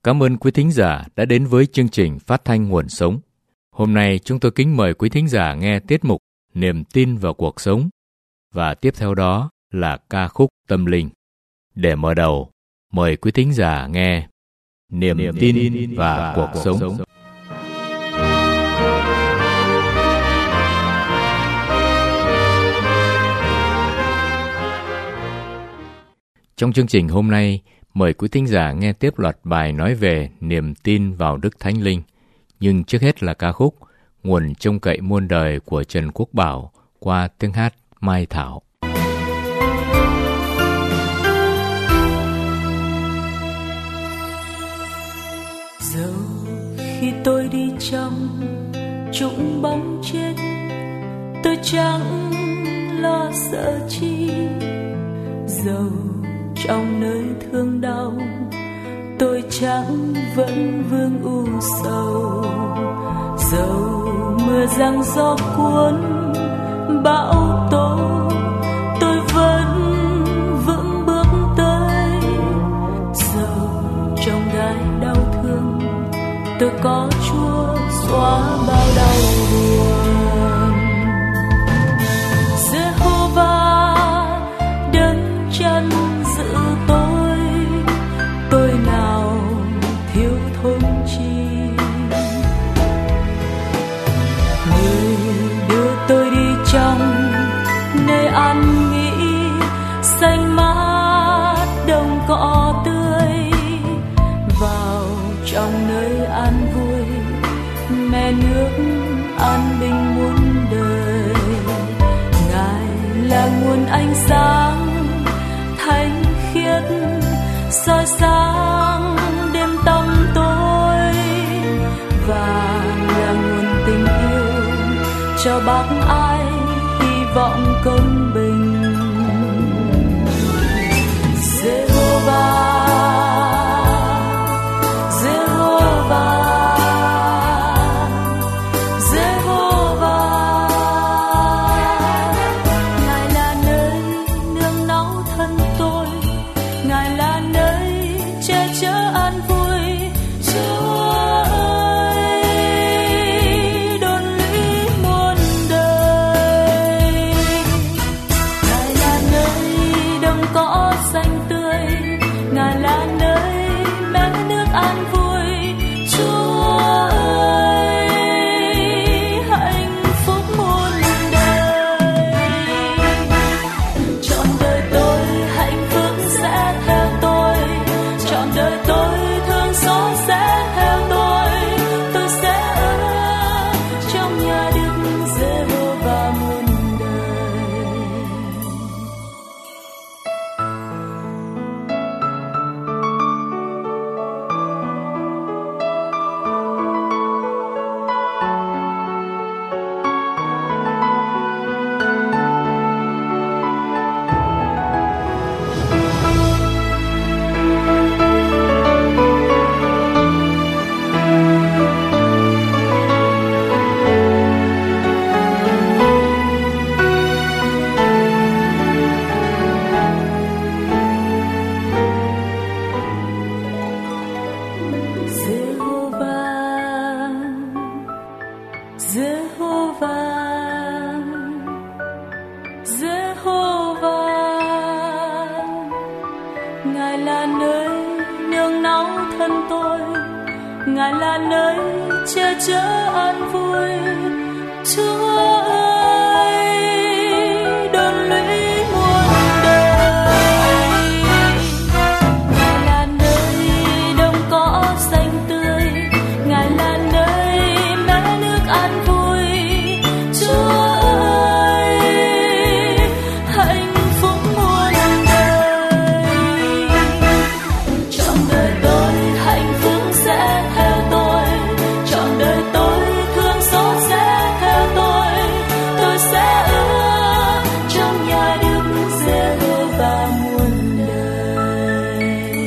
Cảm ơn quý thính giả đã đến với chương trình Phát thanh Nguồn Sống. Hôm nay chúng tôi kính mời quý thính giả nghe tiết mục Niềm tin vào cuộc sống và tiếp theo đó là ca khúc tâm linh. Để mở đầu, mời quý thính giả nghe Niềm tin và cuộc sống. Trong chương trình hôm nay, mời quý thính giả nghe tiếp loạt bài nói về niềm tin vào Đức Thánh Linh. Nhưng trước hết là ca khúc Nguồn trông cậy muôn đời của Trần Quốc Bảo qua tiếng hát Mai Thảo. Dẫu khi tôi đi trong trũng bóng chết, tôi chẳng lo sợ chi. Dẫu trong nơi thương đau, tôi chẳng vẫn vương u sầu. Dẫu mưa giăng gió cuốn bão tố, tôi vẫn vững bước tới. Dẫu trong gai đau thương, tôi có Chúa xóa bao đau buồn. Giê-hô-va đứng chân giữ tôi nào thiếu thốn chi. Người đưa tôi đi trong nơi an nghỉ, xanh mát đồng cỏ tươi, vào trong nơi an vui, mẹ nước an bình muôn đời. Ngài là nguồn ánh sáng thánh khiết, soi sáng đêm tăm tối, và là nguồn tình yêu cho bác ai hy vọng công bình. Giê-hô-va, Giê-hô-va, Giê-hô-va, Ngài là nơi nương náu thân tôi, Ngài là nơi che chở an vui. Chúa ơi, đồn lũy muôn đời. Ngài là nơi đồng cỏ xanh tươi, Ngài là nơi mẹ nước an vui. Chúa ơi, hạnh phúc muôn đời. Trọn đời tôi hạnh phúc sẽ theo tôi, trọn đời tôi thương xót sẽ theo tôi sẽ ở trong nhà Đức Giê-hô-va muôn đời. Giê-hô-va, Giê-hô-va, Ngài là nơi nương náu thân tôi, Ngài là nơi che chở an vui. Chúa ơi, đồn lũy muôn đời. Ngài là nơi đồng cỏ xanh tươi, Ngài là nơi mẹ nước an vui. Chúa ơi, hạnh phúc muôn đời. Trọn đời tôi hạnh phúc sẽ theo tôi, trọn đời tôi thương xót sẽ theo tôi sẽ ở trong nhà Đức Giê-hô-va muôn đời.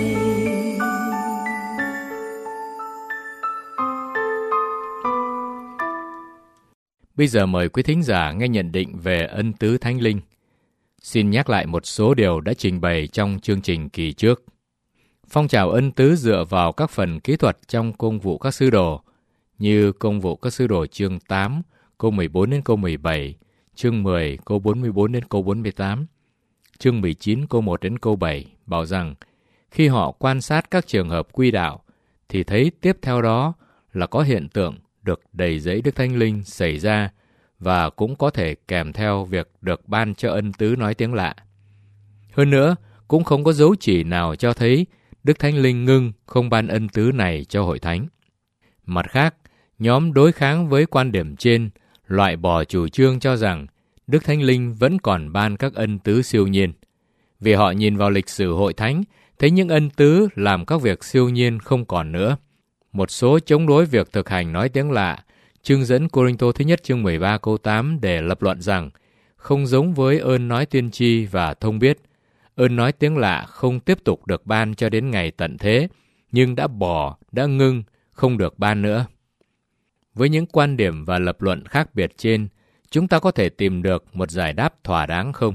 Bây giờ mời quý thính giả nghe nhận định về ân tứ Thánh Linh. Xin nhắc lại một số điều đã trình bày trong chương trình kỳ trước. Phong trào ân tứ dựa vào các phần kỹ thuật trong công vụ các sứ đồ, như công vụ các sứ đồ chương 8, câu 14 đến câu 17, chương 10, câu 44 đến câu 48, chương 19, câu 1 đến câu 7, bảo rằng khi họ quan sát các trường hợp quy đạo, thì thấy tiếp theo đó là có hiện tượng được đầy dẫy Đức Thánh Linh xảy ra, và cũng có thể kèm theo việc được ban cho ân tứ nói tiếng lạ. Hơn nữa, cũng không có dấu chỉ nào cho thấy Đức Thánh Linh ngưng không ban ân tứ này cho hội thánh. Mặt khác, nhóm đối kháng với quan điểm trên, loại bỏ chủ trương cho rằng Đức Thánh Linh vẫn còn ban các ân tứ siêu nhiên. Vì họ nhìn vào lịch sử hội thánh, thấy những ân tứ làm các việc siêu nhiên không còn nữa. Một số chống đối việc thực hành nói tiếng lạ, trưng dẫn Cô-rinh-tô thứ nhất chương 13 câu 8 để lập luận rằng không giống với ơn nói tiên tri và thông biết, ơn nói tiếng lạ không tiếp tục được ban cho đến ngày tận thế, nhưng đã ngưng, không được ban nữa. Với những quan điểm và lập luận khác biệt trên, chúng ta có thể tìm được một giải đáp thỏa đáng không?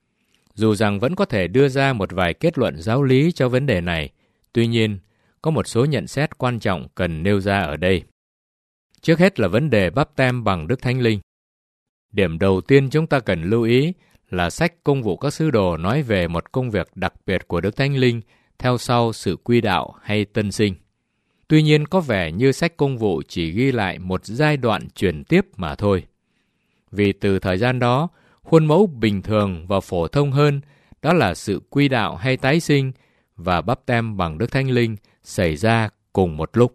Dù rằng vẫn có thể đưa ra một vài kết luận giáo lý cho vấn đề này, tuy nhiên, có một số nhận xét quan trọng cần nêu ra ở đây. Trước hết là vấn đề báp têm bằng Đức Thánh Linh. Điểm đầu tiên chúng ta cần lưu ý là sách Công vụ các sứ đồ nói về một công việc đặc biệt của Đức Thánh Linh theo sau sự quy đạo hay tân sinh. Tuy nhiên có vẻ như sách Công vụ chỉ ghi lại một giai đoạn chuyển tiếp mà thôi. Vì từ thời gian đó, khuôn mẫu bình thường và phổ thông hơn đó là sự quy đạo hay tái sinh và báp têm bằng Đức Thánh Linh xảy ra cùng một lúc.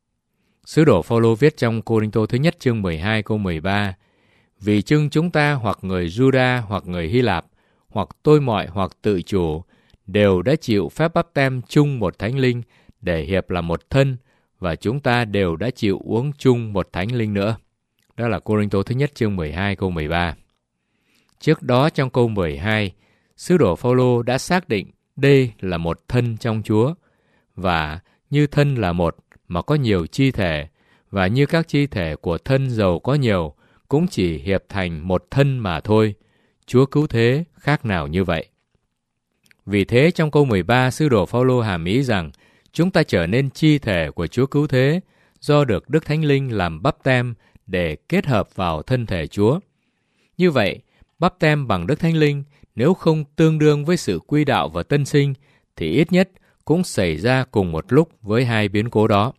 Sứ đồ Phao-lô viết trong Cô-rinh-tô thứ nhất chương 12 câu 13: Vì chưng chúng ta hoặc người Giu-đa hoặc người Hy Lạp, hoặc tôi mọi hoặc tự chủ, đều đã chịu phép báp têm chung một Thánh Linh để hiệp là một thân, và chúng ta đều đã chịu uống chung một Thánh Linh nữa. Đó là Cô-rinh-tô thứ nhất chương 12 câu 13. Trước đó trong câu 12, sứ đồ Phao-lô đã xác định đây là một thân trong Chúa, và như thân là một mà có nhiều chi thể, và như các chi thể của thân dầu có nhiều, cũng chỉ hiệp thành một thân mà thôi. Chúa cứu thế khác nào như vậy. Vì thế trong câu 13, sứ đồ Phao-lô hàm ý rằng chúng ta trở nên chi thể của Chúa cứu thế do được Đức Thánh Linh làm báp têm để kết hợp vào thân thể Chúa. Như vậy, báp têm bằng Đức Thánh Linh nếu không tương đương với sự quy đạo và tân sinh thì ít nhất cũng xảy ra cùng một lúc với hai biến cố đó.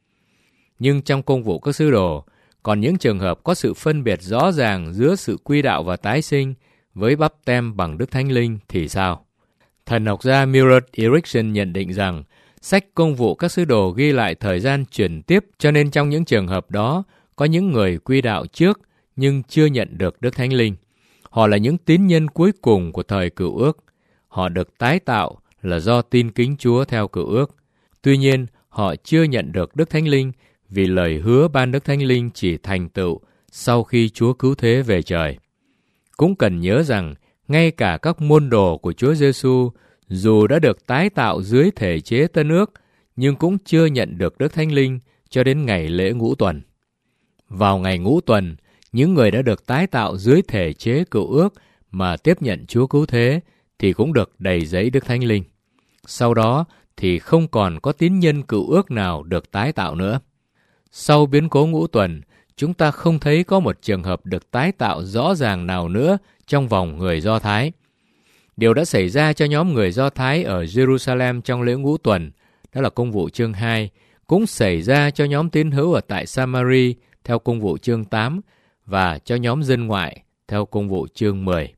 Nhưng trong Công vụ các sứ đồ, còn những trường hợp có sự phân biệt rõ ràng giữa sự quy đạo và tái sinh với báp têm bằng Đức Thánh Linh thì sao? Thần học gia Millard Erickson nhận định rằng sách Công vụ các sứ đồ ghi lại thời gian chuyển tiếp, cho nên trong những trường hợp đó có những người quy đạo trước nhưng chưa nhận được Đức Thánh Linh. Họ là những tín nhân cuối cùng của thời Cựu Ước. Họ được tái tạo là do tin kính Chúa theo Cựu Ước. Tuy nhiên, họ chưa nhận được Đức Thánh Linh vì lời hứa ban Đức Thánh Linh chỉ thành tựu sau khi Chúa cứu thế về trời. Cũng cần nhớ rằng, ngay cả các môn đồ của Chúa Giêsu dù đã được tái tạo dưới thể chế Tân Ước, nhưng cũng chưa nhận được Đức Thánh Linh cho đến ngày lễ Ngũ Tuần. Vào ngày Ngũ Tuần, những người đã được tái tạo dưới thể chế Cựu Ước mà tiếp nhận Chúa cứu thế thì cũng được đầy dẫy Đức Thánh Linh. Sau đó thì không còn có tín nhân Cựu Ước nào được tái tạo nữa. Sau biến cố Ngũ Tuần, chúng ta không thấy có một trường hợp được tái tạo rõ ràng nào nữa trong vòng người Do Thái. Điều đã xảy ra cho nhóm người Do Thái ở Jerusalem trong lễ Ngũ Tuần, đó là Công vụ chương 2, cũng xảy ra cho nhóm tín hữu ở tại Samari theo Công vụ chương 8 và cho nhóm dân ngoại theo Công vụ chương 10.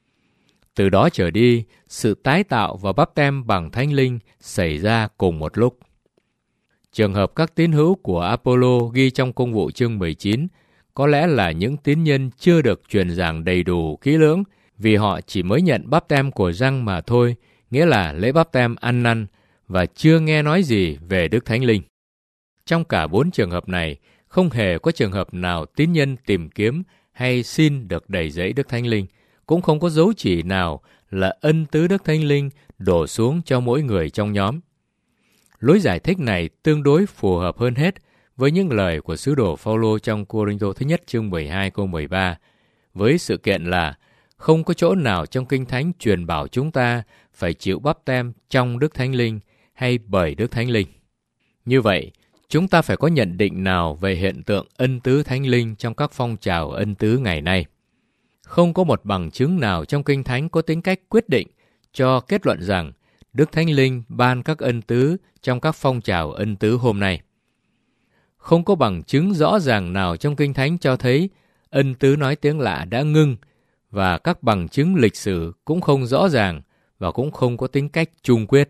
Từ đó trở đi, sự tái tạo và báp têm bằng Thánh Linh xảy ra cùng một lúc. Trường hợp các tín hữu của Apollo ghi trong Công vụ chương 19 có lẽ là những tín nhân chưa được truyền giảng đầy đủ kỹ lưỡng vì họ chỉ mới nhận báp têm của răng mà thôi, nghĩa là lễ báp têm ăn năn, và chưa nghe nói gì về Đức Thánh Linh. Trong cả 4 trường hợp này, không hề có trường hợp nào tín nhân tìm kiếm hay xin được đầy dẫy Đức Thánh Linh, cũng không có dấu chỉ nào là ân tứ Đức Thánh Linh đổ xuống cho mỗi người trong nhóm. Lối giải thích này tương đối phù hợp hơn hết với những lời của sứ đồ Phao-lô trong Cô-rinh-tô thứ nhất chương 12 câu 13, với sự kiện là không có chỗ nào trong Kinh Thánh truyền bảo chúng ta phải chịu báp têm trong Đức Thánh Linh hay bởi Đức Thánh Linh. Như vậy, chúng ta phải có nhận định nào về hiện tượng ân tứ Thánh Linh trong các phong trào ân tứ ngày nay? Không có một bằng chứng nào trong Kinh Thánh có tính cách quyết định cho kết luận rằng Đức Thánh Linh ban các ân tứ trong các phong trào ân tứ hôm nay. Không có bằng chứng rõ ràng nào trong Kinh Thánh cho thấy ân tứ nói tiếng lạ đã ngưng, và các bằng chứng lịch sử cũng không rõ ràng và cũng không có tính cách chung quyết.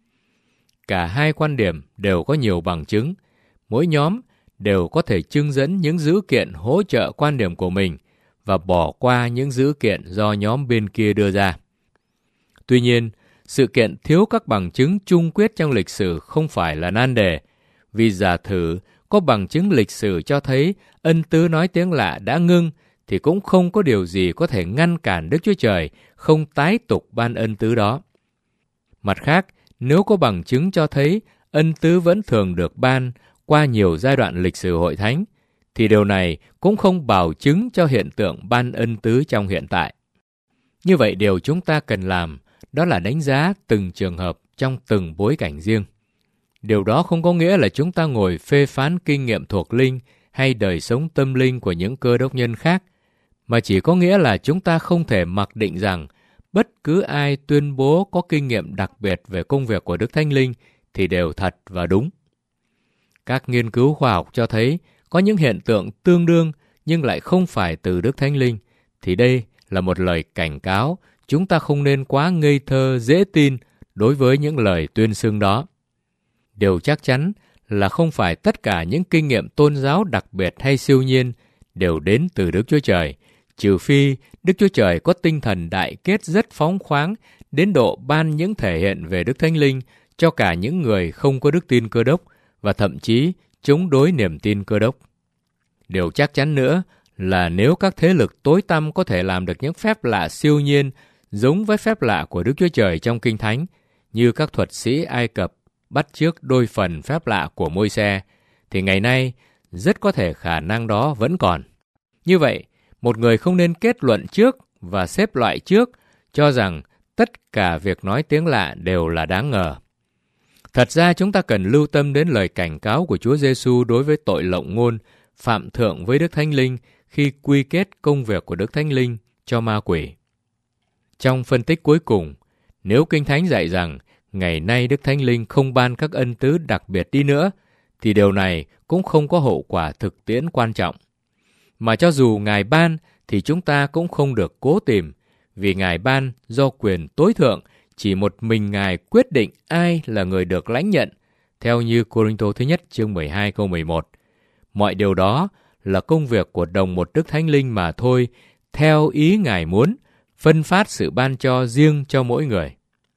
Cả hai quan điểm đều có nhiều bằng chứng, mỗi nhóm đều có thể trưng dẫn những dữ kiện hỗ trợ quan điểm của mình và bỏ qua những dữ kiện do nhóm bên kia đưa ra. Tuy nhiên, sự kiện thiếu các bằng chứng chung quyết trong lịch sử không phải là nan đề, vì giả thử có bằng chứng lịch sử cho thấy ân tứ nói tiếng lạ đã ngưng, thì cũng không có điều gì có thể ngăn cản Đức Chúa Trời không tái tục ban ân tứ đó. Mặt khác, nếu có bằng chứng cho thấy ân tứ vẫn thường được ban qua nhiều giai đoạn lịch sử hội thánh, thì điều này cũng không bảo chứng cho hiện tượng ban ân tứ trong hiện tại. Như vậy, điều chúng ta cần làm đó là đánh giá từng trường hợp trong từng bối cảnh riêng. Điều đó không có nghĩa là chúng ta ngồi phê phán kinh nghiệm thuộc linh hay đời sống tâm linh của những cơ đốc nhân khác, mà chỉ có nghĩa là chúng ta không thể mặc định rằng bất cứ ai tuyên bố có kinh nghiệm đặc biệt về công việc của Đức Thánh Linh thì đều thật và đúng. Các nghiên cứu khoa học cho thấy có những hiện tượng tương đương nhưng lại không phải từ Đức Thánh Linh, thì đây là một lời cảnh cáo, chúng ta không nên quá ngây thơ dễ tin đối với những lời tuyên xưng đó. Điều chắc chắn là không phải tất cả những kinh nghiệm tôn giáo đặc biệt hay siêu nhiên đều đến từ Đức Chúa Trời, trừ phi Đức Chúa Trời có tinh thần đại kết rất phóng khoáng đến độ ban những thể hiện về Đức Thánh Linh cho cả những người không có đức tin Cơ Đốc và thậm chí chống đối niềm tin Cơ Đốc. Điều chắc chắn nữa là nếu các thế lực tối tăm có thể làm được những phép lạ siêu nhiên giống với phép lạ của Đức Chúa Trời trong Kinh Thánh, như các thuật sĩ Ai Cập bắt chước đôi phần phép lạ của Môi-se, thì ngày nay rất có thể khả năng đó vẫn còn. Như vậy, một người không nên kết luận trước và xếp loại trước cho rằng tất cả việc nói tiếng lạ đều là đáng ngờ. Thật ra chúng ta cần lưu tâm đến lời cảnh cáo của Chúa Giêsu đối với tội lộng ngôn, phạm thượng với Đức Thánh Linh khi quy kết công việc của Đức Thánh Linh cho ma quỷ. Trong phân tích cuối cùng, nếu Kinh Thánh dạy rằng ngày nay Đức Thánh Linh không ban các ân tứ đặc biệt đi nữa, thì điều này cũng không có hậu quả thực tiễn quan trọng. Mà cho dù Ngài ban thì chúng ta cũng không được cố tìm, vì Ngài ban do quyền tối thượng, chỉ một mình Ngài quyết định ai là người được lãnh nhận, theo như Cô-rinh-tô thứ nhất chương 12 câu 11. Mọi điều đó là công việc của đồng một Đức Thánh Linh mà thôi, theo ý Ngài muốn, phân phát sự ban cho riêng cho mỗi người.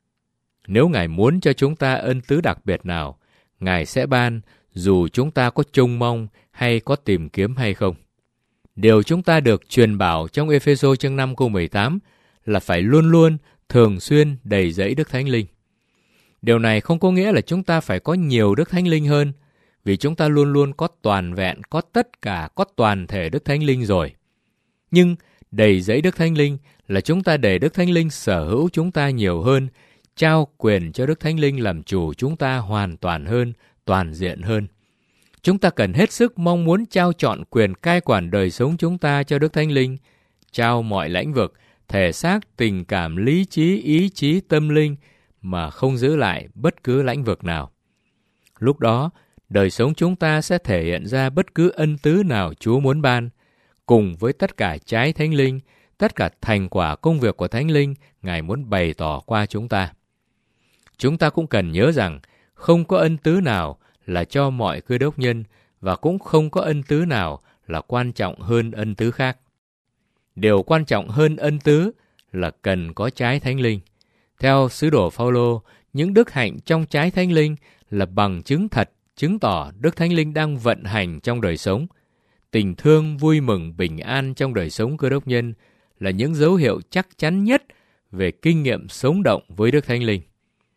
Nếu Ngài muốn cho chúng ta ân tứ đặc biệt nào, Ngài sẽ ban dù chúng ta có trông mong hay có tìm kiếm hay không. Điều chúng ta được truyền bảo trong Ê-phê-sô chương 5 câu 18 là phải luôn luôn, thường xuyên đầy dẫy Đức Thánh Linh. Điều này không có nghĩa là chúng ta phải có nhiều Đức Thánh Linh hơn, vì chúng ta luôn luôn có toàn vẹn, có tất cả, có toàn thể Đức Thánh Linh rồi. Nhưng đầy dẫy Đức Thánh Linh là chúng ta để Đức Thánh Linh sở hữu chúng ta nhiều hơn, trao quyền cho Đức Thánh Linh làm chủ chúng ta hoàn toàn hơn, toàn diện hơn. Chúng ta cần hết sức mong muốn trao trọn quyền cai quản đời sống chúng ta cho Đức Thánh Linh, trao mọi lãnh vực, thể xác, tình cảm, lý trí, ý chí, tâm linh mà không giữ lại bất cứ lãnh vực nào. Lúc đó, đời sống chúng ta sẽ thể hiện ra bất cứ ân tứ nào Chúa muốn ban, cùng với tất cả trái Thánh Linh, tất cả thành quả công việc của Thánh Linh Ngài muốn bày tỏ qua chúng ta. Chúng ta cũng cần nhớ rằng không có ân tứ nào là cho mọi cơ đốc nhân và cũng không có ân tứ nào là quan trọng hơn ân tứ khác. Điều quan trọng hơn ân tứ là cần có trái Thánh Linh. Theo sứ đồ Phao-lô, những đức hạnh trong trái Thánh Linh là bằng chứng thật, chứng tỏ Đức Thánh Linh đang vận hành trong đời sống. Tình thương, vui mừng, bình an trong đời sống cơ đốc nhân là những dấu hiệu chắc chắn nhất về kinh nghiệm sống động với Đức Thánh Linh.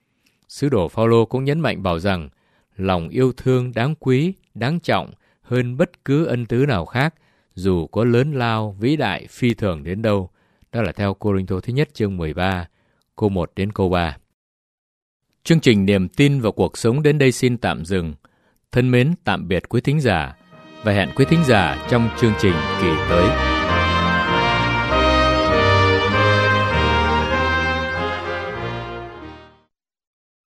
Sứ đồ Phao-lô cũng nhấn mạnh bảo rằng lòng yêu thương đáng quý, đáng trọng hơn bất cứ ân tứ nào khác, dù có lớn lao, vĩ đại, phi thường đến đâu. Đó là theo Cô-rinh-tô thứ nhất chương 13, câu 1 đến câu 3. Chương trình Niềm tin vào cuộc sống đến đây xin tạm dừng. Thân mến tạm biệt quý thính giả và hẹn quý thính giả trong chương trình kỳ tới.